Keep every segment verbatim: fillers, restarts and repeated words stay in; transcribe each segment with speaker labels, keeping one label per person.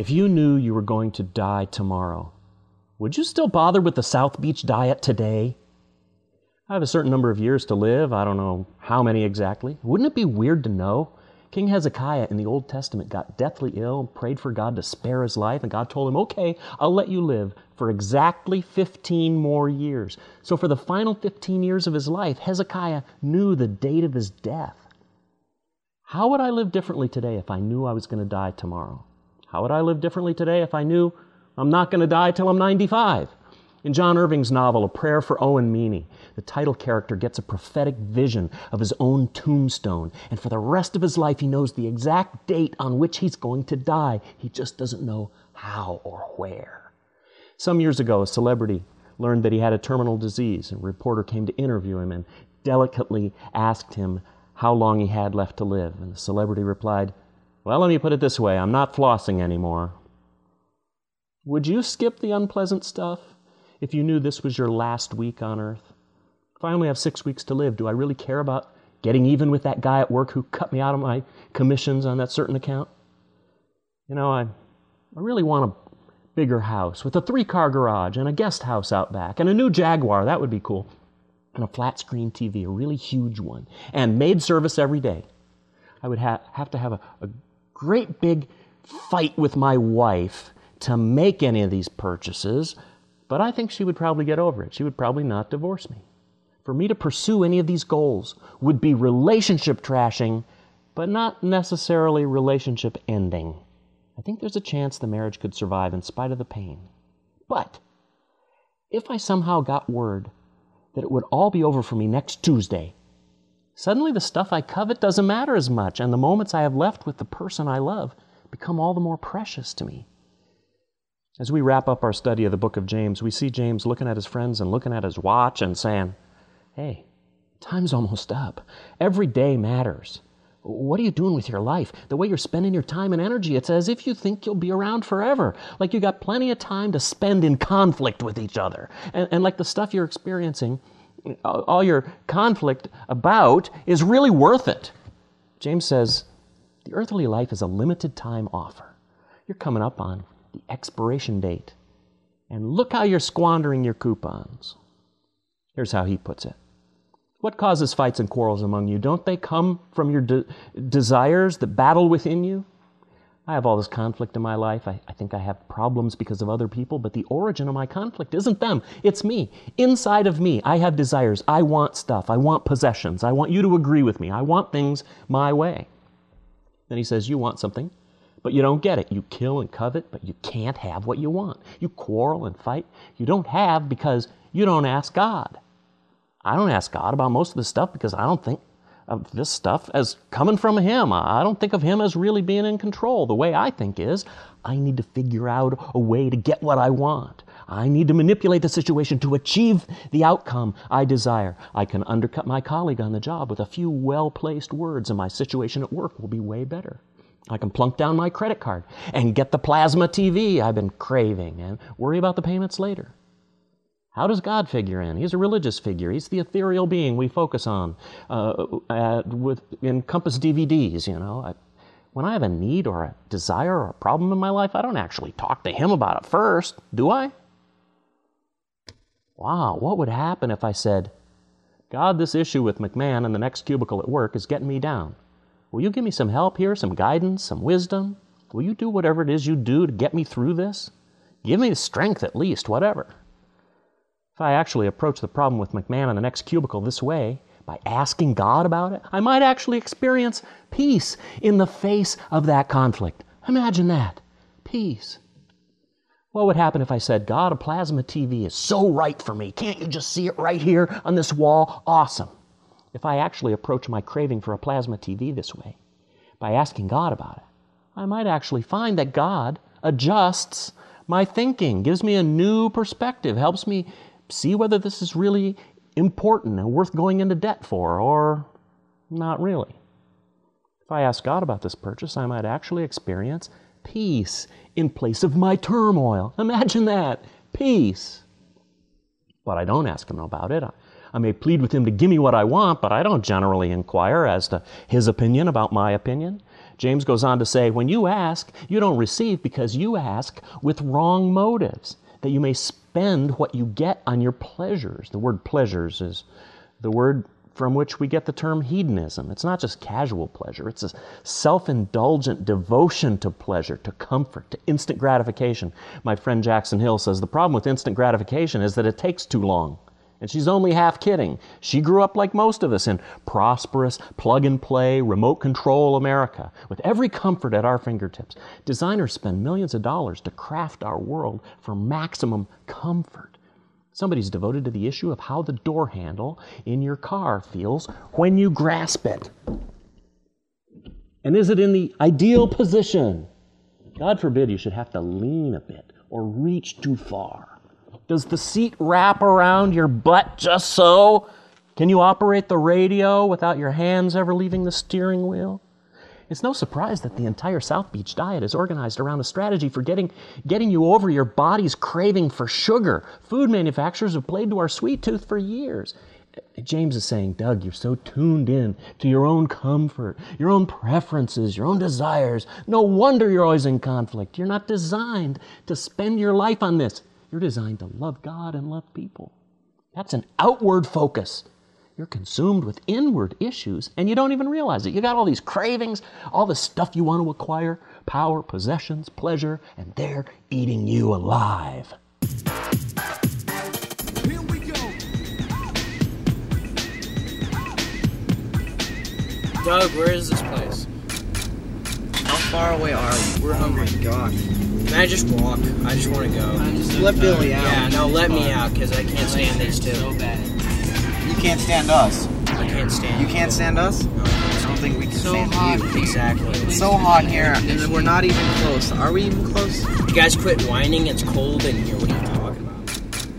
Speaker 1: If you knew you were going to die tomorrow, would you still bother with the South Beach diet today? I have a certain number of years to live. I don't know how many exactly. Wouldn't it be weird to know? King Hezekiah in the Old Testament got deathly ill, prayed for God to spare his life, and God told him, okay, I'll let you live for exactly fifteen more years. So for the final fifteen years of his life, Hezekiah knew the date of his death. How would I live differently today if I knew I was going to die tomorrow? How would I live differently today if I knew I'm not going to die till I'm ninety-five? In John Irving's novel, A Prayer for Owen Meany, the title character gets a prophetic vision of his own tombstone, and for the rest of his life he knows the exact date on which he's going to die. He just doesn't know how or where. Some years ago, a celebrity learned that he had a terminal disease, and a reporter came to interview him and delicately asked him how long he had left to live. And the celebrity replied, "Well, let me put it this way, I'm not flossing anymore." Would you skip the unpleasant stuff if you knew this was your last week on earth? If I only have six weeks to live, do I really care about getting even with that guy at work who cut me out of my commissions on that certain account? You know, I, I really want a bigger house with a three-car garage and a guest house out back and a new Jaguar. That would be cool. And a flat-screen T V, a really huge one, and maid service every day. I would ha- have to have a, a great big fight with my wife to make any of these purchases, but I think she would probably get over it. She would probably not divorce me. For me to pursue any of these goals would be relationship trashing, but not necessarily relationship ending. I think there's a chance the marriage could survive in spite of the pain. But if I somehow got word that it would all be over for me next Tuesday, suddenly the stuff I covet doesn't matter as much, and the moments I have left with the person I love become all the more precious to me. As we wrap up our study of the book of James, we see James looking at his friends and looking at his watch and saying, hey, time's almost up. Every day matters. What are you doing with your life? The way you're spending your time and energy, it's as if you think you'll be around forever. Like you got plenty of time to spend in conflict with each other. And, and like the stuff you're experiencing, all your conflict about is really worth it. James says, the earthly life is a limited time offer. You're coming up on the expiration date. And look how you're squandering your coupons. Here's how he puts it. What causes fights and quarrels among you? Don't they come from your de- desires that battle within you? I have all this conflict in my life. I, I think I have problems because of other people, but the origin of my conflict isn't them. It's me. Inside of me, I have desires. I want stuff. I want possessions. I want you to agree with me. I want things my way. Then he says, you want something, but you don't get it. You kill and covet, but you can't have what you want. You quarrel and fight. You don't have because you don't ask God. I don't ask God about most of this stuff because I don't think of this stuff as coming from Him. I don't think of Him as really being in control. The way I think is, I need to figure out a way to get what I want. I need to manipulate the situation to achieve the outcome I desire. I can undercut my colleague on the job with a few well-placed words, and my situation at work will be way better. I can plunk down my credit card and get the plasma T V I've been craving and worry about the payments later. How does God figure in? He's a religious figure. He's the ethereal being we focus on uh, uh, with in Compass D V Ds, you know. I, when I have a need or a desire or a problem in my life, I don't actually talk to Him about it first, do I? Wow, what would happen if I said, God, this issue with McMahon in the next cubicle at work is getting me down. Will you give me some help here, some guidance, some wisdom? Will you do whatever it is you do to get me through this? Give me the strength at least, whatever. If I actually approach the problem with McMahon in the next cubicle this way, by asking God about it, I might actually experience peace in the face of that conflict. Imagine that. Peace. What would happen if I said, God, a plasma T V is so right for me. Can't you just see it right here on this wall? Awesome. If I actually approach my craving for a plasma T V this way, by asking God about it, I might actually find that God adjusts my thinking, gives me a new perspective, helps me see whether this is really important and worth going into debt for, or not really. If I ask God about this purchase, I might actually experience peace in place of my turmoil. Imagine that. Peace. But I don't ask Him about it. I, I may plead with Him to give me what I want, but I don't generally inquire as to His opinion about my opinion. James goes on to say, when you ask, you don't receive because you ask with wrong motives, that you may spend what you get on your pleasures. The word pleasures is the word from which we get the term hedonism. It's not just casual pleasure. It's a self-indulgent devotion to pleasure, to comfort, to instant gratification. My friend Jackson Hill says the problem with instant gratification is that it takes too long. And she's only half kidding. She grew up like most of us in prosperous, plug-and-play, remote control America, with every comfort at our fingertips. Designers spend millions of dollars to craft our world for maximum comfort. Somebody's devoted to the issue of how the door handle in your car feels when you grasp it. And is it in the ideal position? God forbid you should have to lean a bit or reach too far. Does the seat wrap around your butt just so? Can you operate the radio without your hands ever leaving the steering wheel? It's no surprise that the entire South Beach diet is organized around a strategy for getting, getting you over your body's craving for sugar. Food manufacturers have played to our sweet tooth for years. James is saying, Doug, you're so tuned in to your own comfort, your own preferences, your own desires. No wonder you're always in conflict. You're not designed to spend your life on this. You're designed to love God and love people. That's an outward focus. You're consumed with inward issues, and you don't even realize it. You got all these cravings, all the stuff you want to acquire, power, possessions, pleasure, and they're eating you alive.
Speaker 2: Here we go.
Speaker 3: Doug, where is this place?
Speaker 4: How far away are we?
Speaker 3: We're hungry.
Speaker 4: Oh my gosh.
Speaker 3: Can I just walk? I just want to go.
Speaker 4: Just let Billy out.
Speaker 3: Yeah, no, let me out, because I can't stand these two.
Speaker 5: So bad.
Speaker 4: You can't stand us.
Speaker 3: I can't stand
Speaker 4: You can't stand us?
Speaker 3: No, I can't
Speaker 4: I don't think we can
Speaker 5: So
Speaker 4: stand
Speaker 5: hot.
Speaker 4: you.
Speaker 3: Exactly.
Speaker 4: It's so hot here, and we're not even close. Are we even close?
Speaker 3: You guys quit whining. It's cold in here. What are you talking about?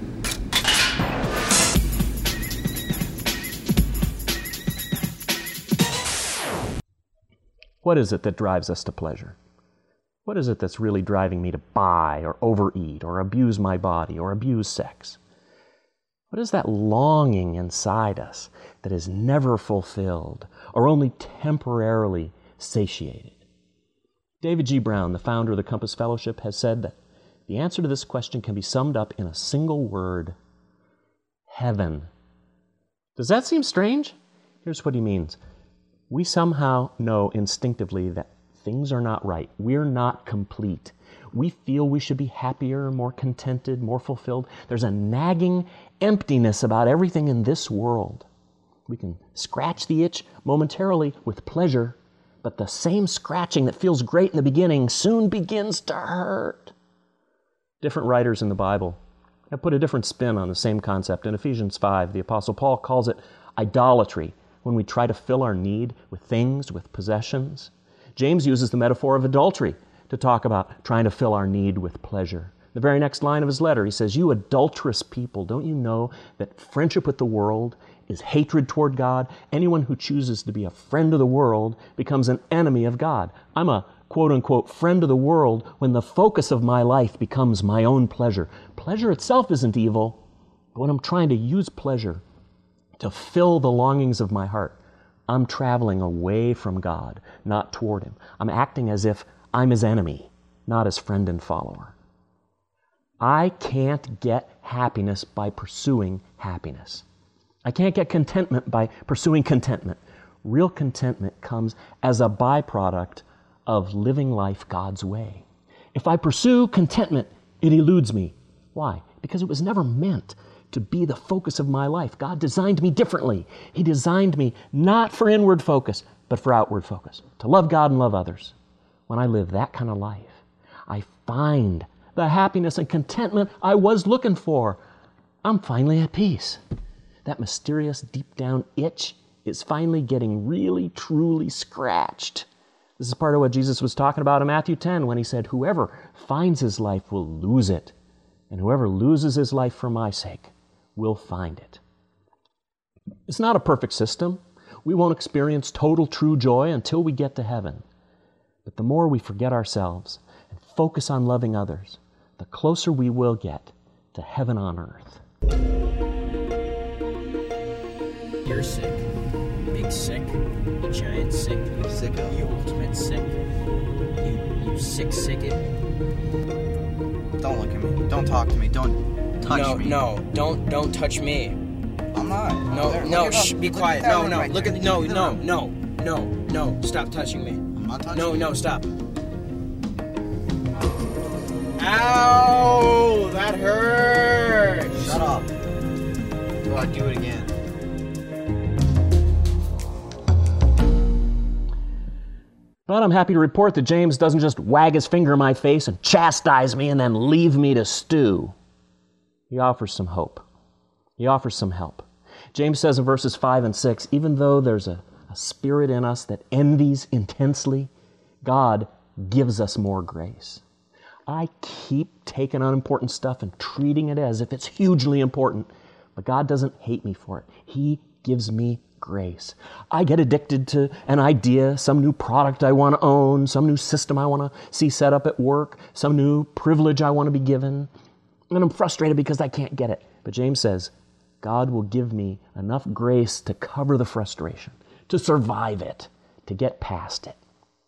Speaker 1: What is it that drives us to pleasure? What is it that's really driving me to buy or overeat or abuse my body or abuse sex? What is that longing inside us that is never fulfilled or only temporarily satiated? David G. Brown, the founder of the Compass Fellowship, has said that the answer to this question can be summed up in a single word: heaven. Does that seem strange? Here's what he means. We somehow know instinctively that things are not right. We're not complete. We feel we should be happier, more contented, more fulfilled. There's a nagging emptiness about everything in this world. We can scratch the itch momentarily with pleasure, but the same scratching that feels great in the beginning soon begins to hurt. Different writers in the Bible have put a different spin on the same concept. In Ephesians five, the Apostle Paul calls it idolatry, when we try to fill our need with things, with possessions. James uses the metaphor of adultery to talk about trying to fill our need with pleasure. The very next line of his letter, he says, "You adulterous people, don't you know that friendship with the world is hatred toward God? Anyone who chooses to be a friend of the world becomes an enemy of God." I'm a quote-unquote friend of the world when the focus of my life becomes my own pleasure. Pleasure itself isn't evil, but when I'm trying to use pleasure to fill the longings of my heart, I'm traveling away from God, not toward Him. I'm acting as if I'm His enemy, not His friend and follower. I can't get happiness by pursuing happiness. I can't get contentment by pursuing contentment. Real contentment comes as a byproduct of living life God's way. If I pursue contentment, it eludes me. Why? Because it was never meant to be the focus of my life. God designed me differently. He designed me not for inward focus, but for outward focus, to love God and love others. When I live that kind of life, I find the happiness and contentment I was looking for. I'm finally at peace. That mysterious deep down itch is finally getting really, truly scratched. This is part of what Jesus was talking about in Matthew ten when He said, "Whoever finds his life will lose it, and whoever loses his life for my sake will find it." It's not a perfect system. We won't experience total true joy until we get to heaven. But the more we forget ourselves and focus on loving others, the closer we will get to heaven on earth.
Speaker 3: You're sick. Big sick. You giant sick.
Speaker 4: Sicko.
Speaker 3: You ultimate sick. You, you sick sicket.
Speaker 4: Don't look at me. Don't talk to me. Don't touch
Speaker 3: no,
Speaker 4: me.
Speaker 3: No, no, don't, don't touch me.
Speaker 4: I'm not.
Speaker 3: No,
Speaker 4: There,
Speaker 3: no,
Speaker 4: look at
Speaker 3: shh,
Speaker 4: that-
Speaker 3: be
Speaker 4: look at
Speaker 3: quiet.
Speaker 4: that
Speaker 3: No,
Speaker 4: room
Speaker 3: no,
Speaker 4: right
Speaker 3: look
Speaker 4: there.
Speaker 3: at, no,
Speaker 4: Look at
Speaker 3: no,
Speaker 4: that
Speaker 3: no, no, no, stop touching me.
Speaker 4: I'm not touching
Speaker 3: No,
Speaker 4: you.
Speaker 3: no, stop. Ow, that hurts.
Speaker 4: Shut up. Do I do it again?
Speaker 1: But I'm happy to report that James doesn't just wag his finger in my face and chastise me and then leave me to stew. He offers some hope. He offers some help. James says in verses five and six, even though there's a, a spirit in us that envies intensely, God gives us more grace. I keep taking unimportant stuff and treating it as if it's hugely important, but God doesn't hate me for it. He gives me grace. I get addicted to an idea, some new product I want to own, some new system I want to see set up at work, some new privilege I want to be given, and I'm frustrated because I can't get it. But James says, God will give me enough grace to cover the frustration, to survive it, to get past it.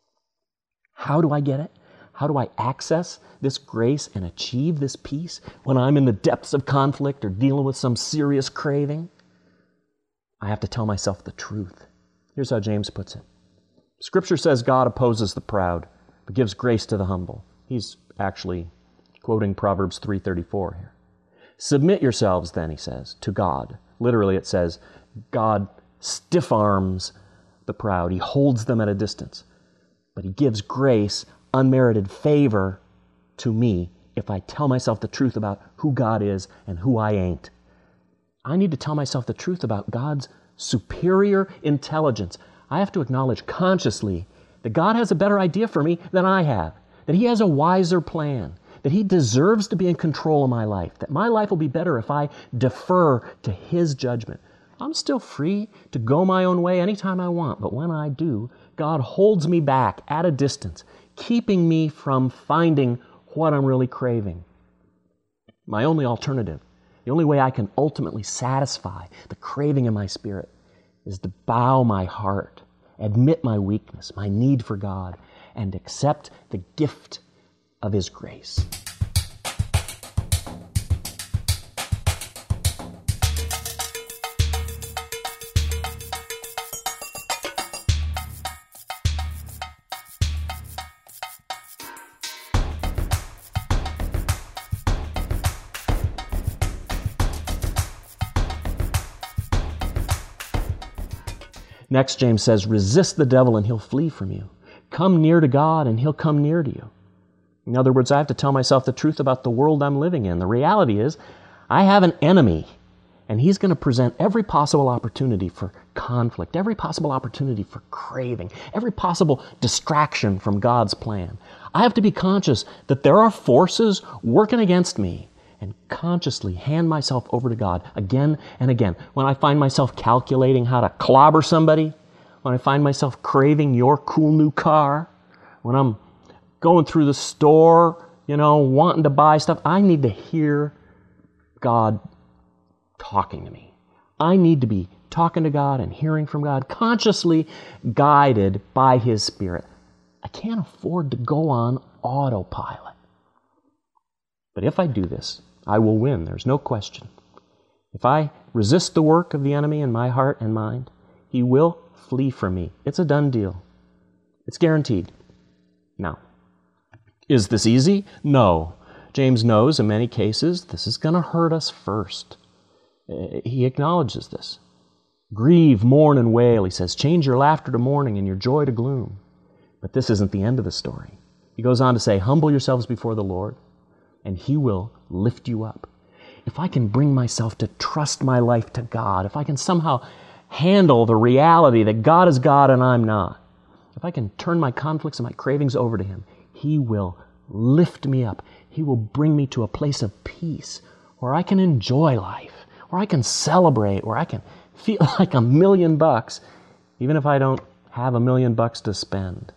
Speaker 1: How do I get it? How do I access this grace and achieve this peace when I'm in the depths of conflict or dealing with some serious craving? I have to tell myself the truth. Here's how James puts it. Scripture says God opposes the proud, but gives grace to the humble. He's actually quoting Proverbs three thirty-four here. Submit yourselves then, he says, to God. Literally it says, God stiff arms the proud. He holds them at a distance. But he gives grace, unmerited favor to me if I tell myself the truth about who God is and who I ain't. I need to tell myself the truth about God's superior intelligence. I have to acknowledge consciously that God has a better idea for me than I have, that he has a wiser plan, that he deserves to be in control of my life, that my life will be better if I defer to his judgment. I'm still free to go my own way anytime I want, but when I do, God holds me back at a distance, keeping me from finding what I'm really craving. My only alternative, the only way I can ultimately satisfy the craving in my spirit is to bow my heart, admit my weakness, my need for God, and accept the gift of his grace. Next, James says, resist the devil and he'll flee from you. Come near to God and he'll come near to you. In other words, I have to tell myself the truth about the world I'm living in. The reality is, I have an enemy, and he's going to present every possible opportunity for conflict, every possible opportunity for craving, every possible distraction from God's plan. I have to be conscious that there are forces working against me, and consciously hand myself over to God again and again. When I find myself calculating how to clobber somebody, when I find myself craving your cool new car, when I'm going through the store, you know, wanting to buy stuff, I need to hear God talking to me. I need to be talking to God and hearing from God, consciously guided by his Spirit. I can't afford to go on autopilot. But if I do this, I will win. There's no question. If I resist the work of the enemy in my heart and mind, he will flee from me. It's a done deal. It's guaranteed. Now, is this easy? No. James knows in many cases this is going to hurt us first. He acknowledges this. Grieve, mourn, and wail, he says. Change your laughter to mourning and your joy to gloom. But this isn't the end of the story. He goes on to say, humble yourselves before the Lord, and he will lift you up. If I can bring myself to trust my life to God, if I can somehow handle the reality that God is God and I'm not, if I can turn my conflicts and my cravings over to him, he will lift me up. He will bring me to a place of peace where I can enjoy life, where I can celebrate, where I can feel like a million bucks, even if I don't have a million bucks to spend.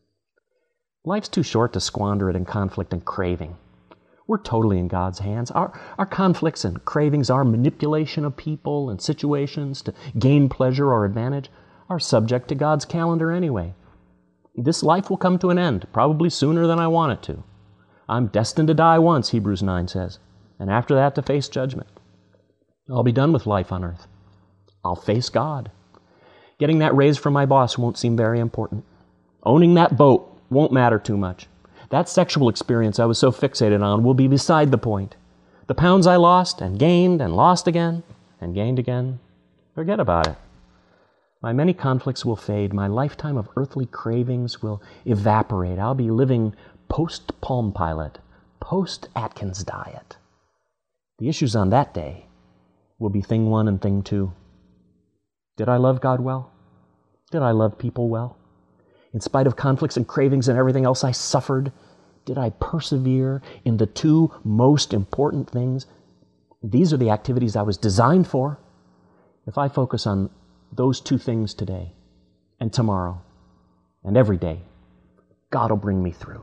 Speaker 1: Life's too short to squander it in conflict and craving. We're totally in God's hands. Our, our conflicts and cravings, our manipulation of people and situations to gain pleasure or advantage, are subject to God's calendar anyway. This life will come to an end, probably sooner than I want it to. I'm destined to die once, Hebrews nine says, and after that to face judgment. I'll be done with life on earth. I'll face God. Getting that raise from my boss won't seem very important. Owning that boat won't matter too much. That sexual experience I was so fixated on will be beside the point. The pounds I lost and gained and lost again and gained again, forget about it. My many conflicts will fade. My lifetime of earthly cravings will evaporate. I'll be living post-Palm Pilot, post-Atkins diet. The issues on that day will be thing one and thing two. Did I love God well? Did I love people well? In spite of conflicts and cravings and everything else I suffered, did I persevere in the two most important things? These are the activities I was designed for. If I focus on those two things today and tomorrow and every day, God will bring me through.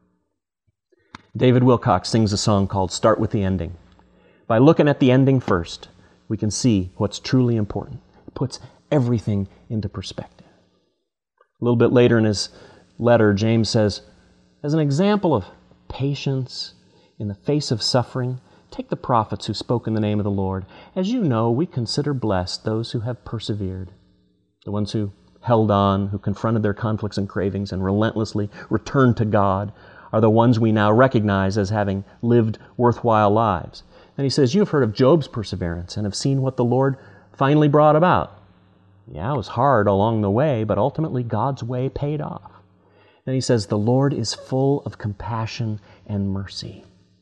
Speaker 1: David Wilcox sings a song called Start with the Ending. By looking at the ending first, we can see what's truly important. It puts everything into perspective. A little bit later in his letter, James says, as an example of patience in the face of suffering, take the prophets who spoke in the name of the Lord. As you know, we consider blessed those who have persevered, the ones who held on, who confronted their conflicts and cravings and relentlessly returned to God, are the ones we now recognize as having lived worthwhile lives. And he says, you have heard of Job's perseverance and have seen what the Lord finally brought about. Yeah, it was hard along the way, but ultimately God's way paid off. Then he says, the Lord is full of compassion and mercy.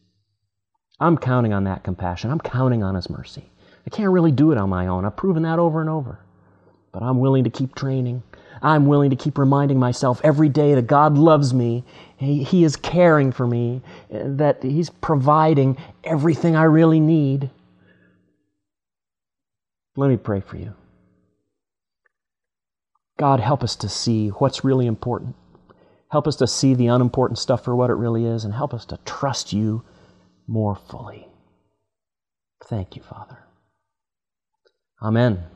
Speaker 1: I'm counting on that compassion. I'm counting on His mercy. I can't really do it on my own. I've proven that over and over. But I'm willing to keep training. I'm willing to keep reminding myself every day that God loves me. He, he is caring for me, that He's providing everything I really need. Let me pray for you. God, help us to see what's really important. Help us to see the unimportant stuff for what it really is, and help us to trust You more fully. Thank You, Father. Amen.